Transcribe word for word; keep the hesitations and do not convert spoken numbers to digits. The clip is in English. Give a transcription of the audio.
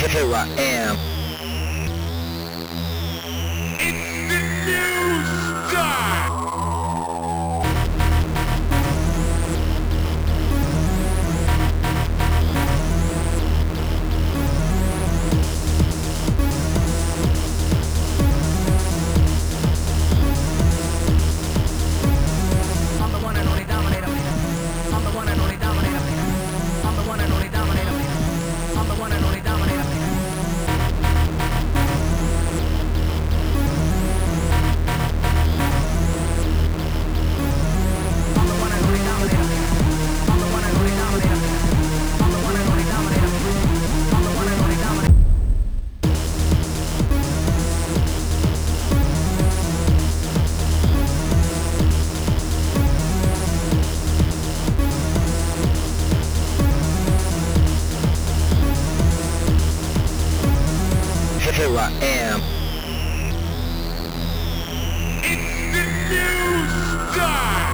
Here I am. It's the new star! I'm the one and only dominator. I'm the one and only dominator. I'm the one and only dominator. I'm the one and only dominator. I'm the one and only dominator. I'm the one and only dominator. I'm the one and only dominator. I'm the one and only dominator. Here I am. It's the new star!